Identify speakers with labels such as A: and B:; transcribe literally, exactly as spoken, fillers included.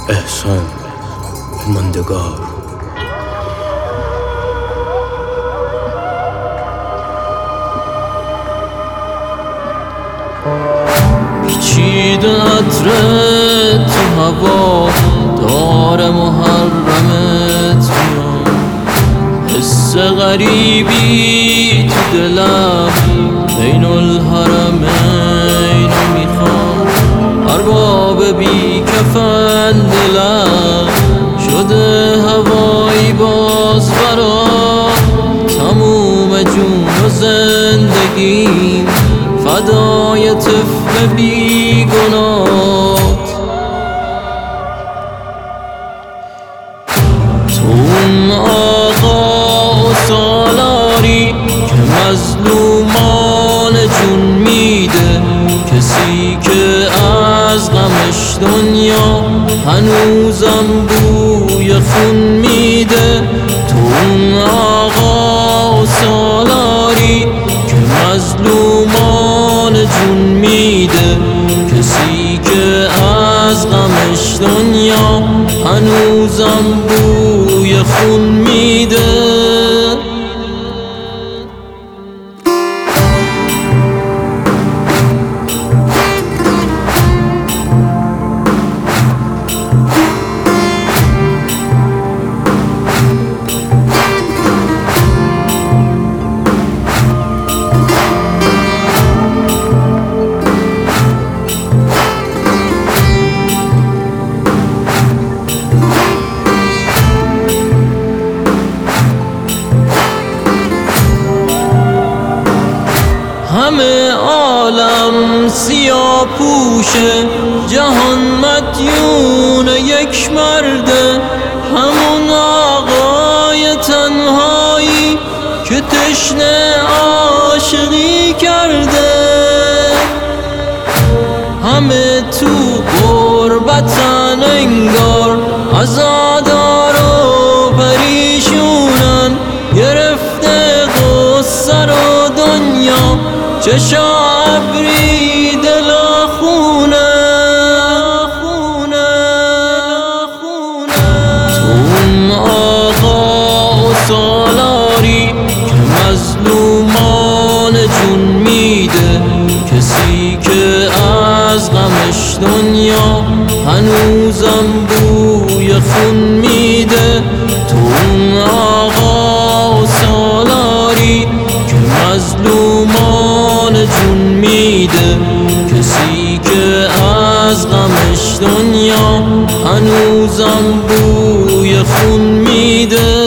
A: احسان ماندگار.
B: پیچیده عطرت تو هوا داره محرمت میاد، حس غریبی تو دلم بین الحرمین میخواد. ارباب بی کفن دلم شده هوایی باز برا، تموم جون و زندگیم فدای طفل بی گناهت. تو اون آقا و سالاری که مظلومان جون میده، کسی که از غمش دنیا هنوزم بوی خون میده. تو اون آقا و سالاری که مظلومان جون میده، کسی که از غمش دنیا هنوزم بوی خون میده. همه عالم سیاه پوشه، جهان مدیون یک مرده، همون آقای تنهایی که تشنه عاشقی کرده. همه تو غربتن انگار، عزادار و پریشونن، گرفته غصه رو دنیا، چشا ابری دل خونه. تو اون آقا و سالاری که مظلومان جون میده، کسی که از غمش دنیا هنوزم بوی خون میده. تو اون آقا و سالاری که مظلومان جون میده، کسی که از غمش دنیا هنوزم بوی خون میده.